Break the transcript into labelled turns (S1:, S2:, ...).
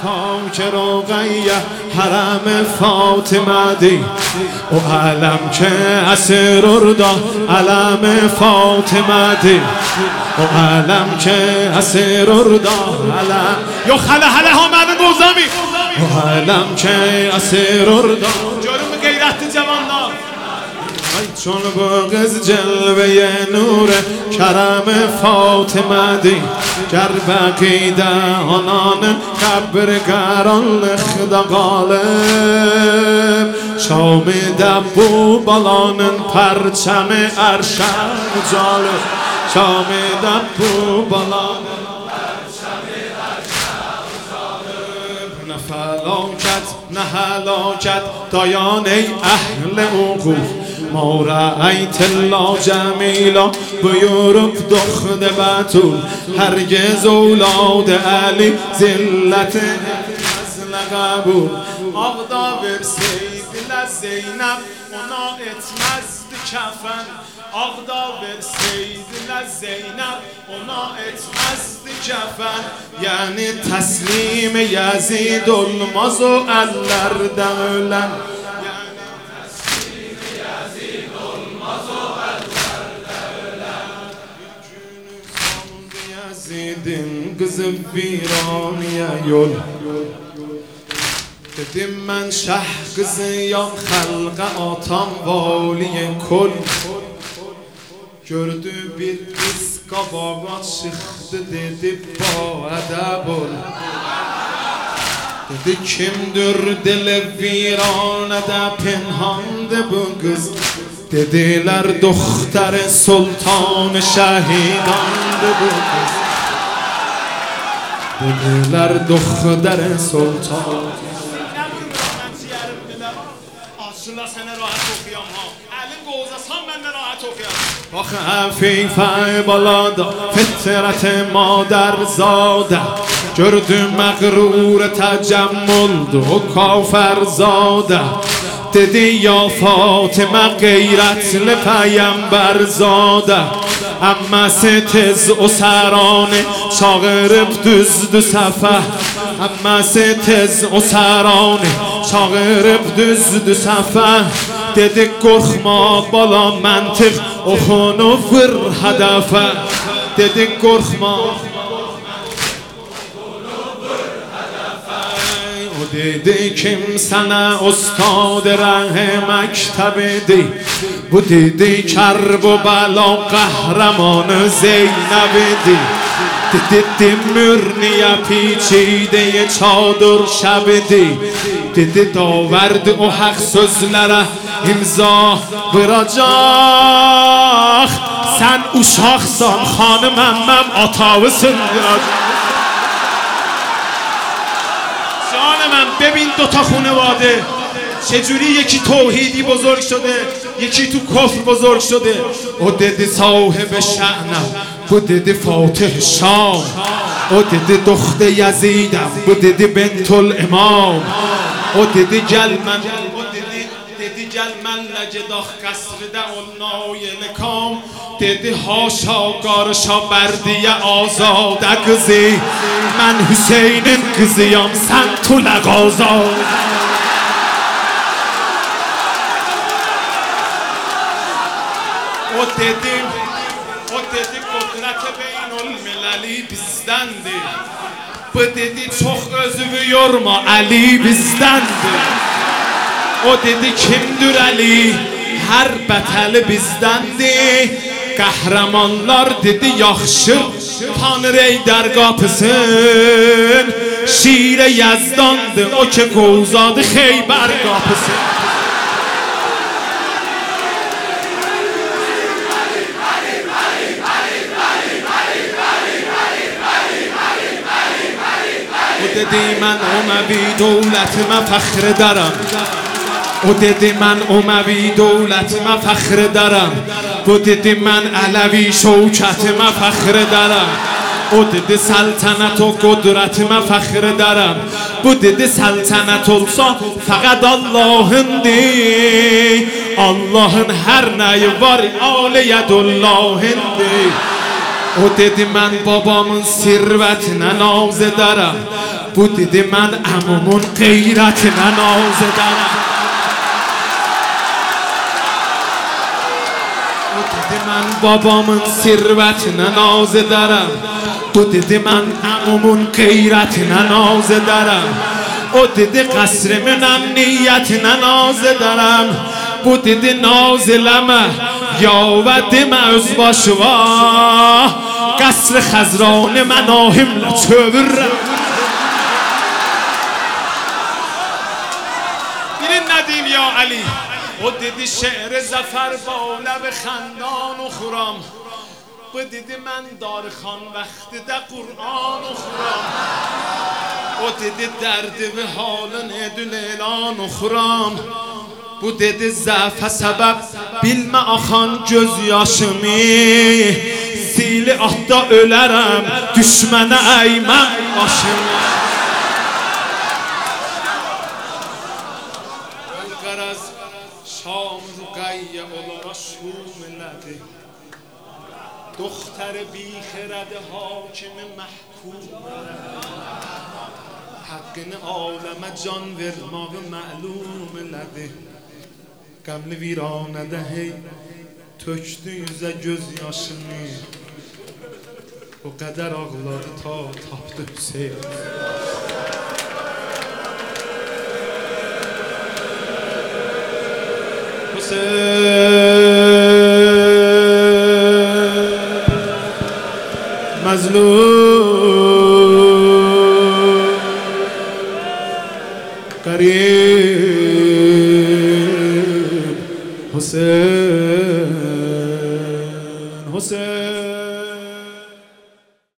S1: خاک رقیه حرم فاطمه دی و علم که اسر اردا علم فاطمه دی و علم که اسر اردا علم یا خله هله ها من گوزمی و علم که اسر اردا جلوم غیرت جوانان چون بغز جلوه نور کرم فاطمه دی گر بقیده آنان قبرگران خدا غالب شام دبو بالانن پرچم ارشم جالب شام دبو بالانن پرچم ارشم جالب نه فلاکت نه هلاکت دایان ای اهل عقوق ما رأیت الله جمیلا بیورب دخد بطول هرگز اولاد علی زلت نزل قبول آغدا ورسید لزینب اونا اتمزد کفن آغدا ورسید لزینب اونا اتمزد کفن یعنی تسلیم یزید الماز و اللر دولن Yazidin kızı viraniye yol Dedim ben şah kızıyam halqa atam valiye kol Gördü bir kız kabağa çıktı dedi ba edeb ol Dedi kimdir dili viranede pinhandı bu kız Dediler دختر سلطان شهیدانdı bu kız Dediler دختر سلطان Aslında sana rahat okuyam ha Elin qozasan mən rahat okuyam Bax əfifə balada fitrət madər zadə Gördüm məğrur təcəmmüldü o kafər zadə Dedi ya Fatıma qeyrətli peyğəmbər zadə Əmməsi tez o sərani çağırıb düzdü səfə Əmməsi tez o sərani çağırıb düzdü səfə Dedi qorxma bala məntiq oxunu vır hədəfə Dedi qorxma Dedi kim sana ustad ره مکتبی Bu dedi کرب و بلا قهرمان زینبی Dedi mürniye پیچیده çadır şəbidi Dedi daverdi o haq sözlərə imza vuracaq Sən uşaqsan xanım əmməm atavısın من ببین دوتا خانواده چجوری یکی توحیدی بزرگ شده یکی تو کفر بزرگ شده او دیدی صاحب شأنم او دیدی فاتح شام او دیدی دخت یزیدم او دیدی بنت الامام او دیدی گل من دیدی گل من لجداخ قصرده اولنای لکام دیدی هاشا قارشا بردی آزاده قزی من حسین'in kızıyam sen tula gazal O dedi kudret beynülmelali bizdendi Bu dedi çok özümü yorma Ali bizdendi O dedi kimdir Ali her beteli bizdendi Qəhrəmanlar dedi yaxşı Tanrı ey dər qapısın Şirə Yəzdandır o ki qovzadı Xeybər qapısın O dedi mən Uməvi dövlətimə fəxr edərəm O dedi mən Uməvi dövlətimə fəxr edərəm Bu dedi mən Ələvi şövkətimə fəxr edərəm O dedi səltənət o qudrətimə fəxr edərəm Bu dedi səltənət olsa fəqət Allahındır Allahın hər nəyi var aliyyədullahındır O dedi mən babamın sirvətinə naz edərəm بود دیده من عمومون غیرت ننازه دارم بود دیده من بابامون ثروت ننازه دارم بود دیده من عمومون غیرت ننازه دارم بود دیده قصر منم نیت ننازه دارم بود دیده نازلمه یا ودم از باشوا قصر خزران مناهم لچور بیرین ندیم یا علی و دیدی شعر زفر با لب خندان و خورام و دیدی من دار خان وقت ده قرآن و خورام و دیدی درد به حال ندل اعلان و خورام bu dedi zəfə səbəb bilmə axan göz yaşımı Sili atda ölərəm düşmənə əyməm başımı Qaraz şam rüqayyə olara şum elədi Doktor bixirədi hakimi məhkum Haqqını aləmə can vermağı məlum elədi Qəmli viranədə hey tökdü yüzə göz yaşını O qədər ağladı ta tapdı Hüseyin Hüseyin Məzlum Qarib Hüseyin